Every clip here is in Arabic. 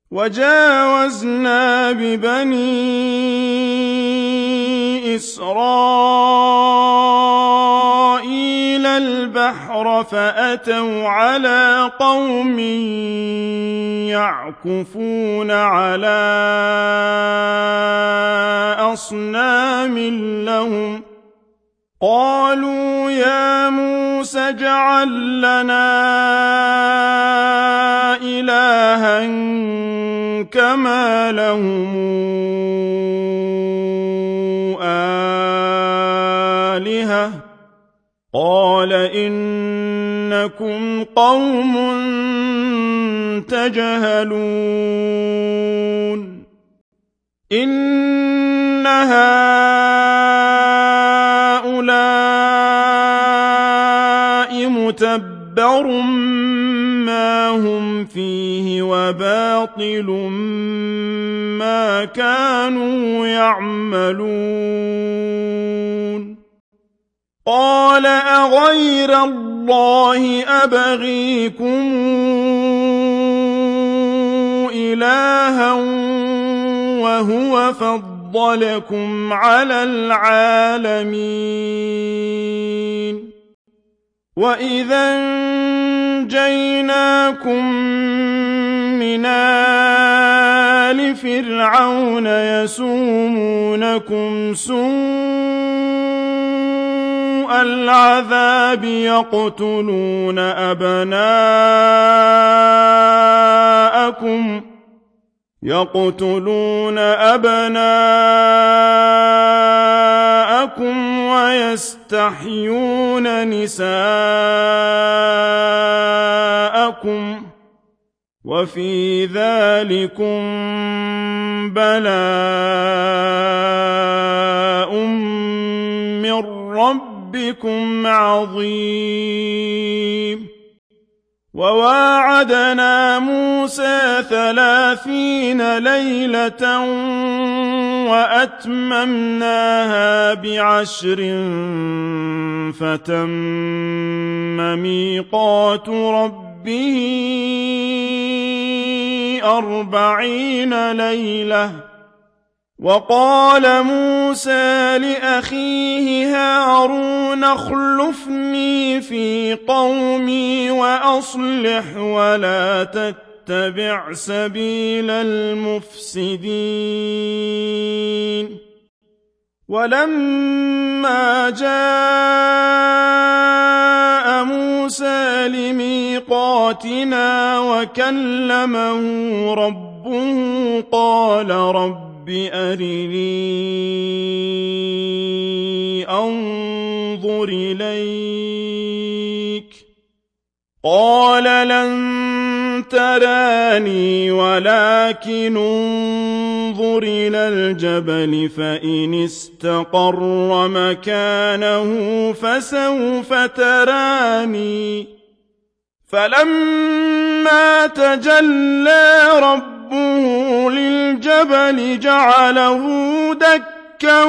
وجاوزنا ببني إسرائيل البحر فأتوا على قوم يعكفون على أصنام لهم قالوا يا موسى اجعل لنا إلها كما لهم آلهة قال إنكم قوم تجهلون إن هؤلاء متبر ما هم فيه وباطل ما كانوا يعملون قال أغير الله أبغيكم إلها وهو فضلكم على العالمين وإذا أنجيناكم من آل فرعون يسومونكم سوء العذاب يقتلون أبناءكم ويستحيون نساءكم وفي ذلكم بلاء من ربكم عظيم وواعدنا موسى 30 ليلة وأتممناها ب10 فتم ميقات ربه 40 ليلة وقال موسى لأخيه هارون اخلفني في قومي وأصلح ولا تتبع سبيل المفسدين ولما جاء موسى لميقاتنا وكلمه ربه قال رب أرني أنظر إليك قال لن تراني ولكن انظر إلى الجبل فإن استقر مكانه فسوف تراني فلما تجلى ربه للجبل جعله دكا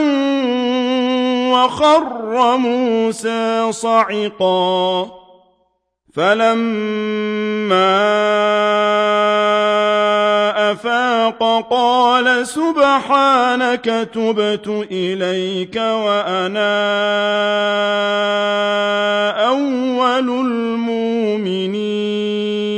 وخر موسى صعقا فلما أفاق قال سبحانك تبت إليك وأنا أول المؤمنين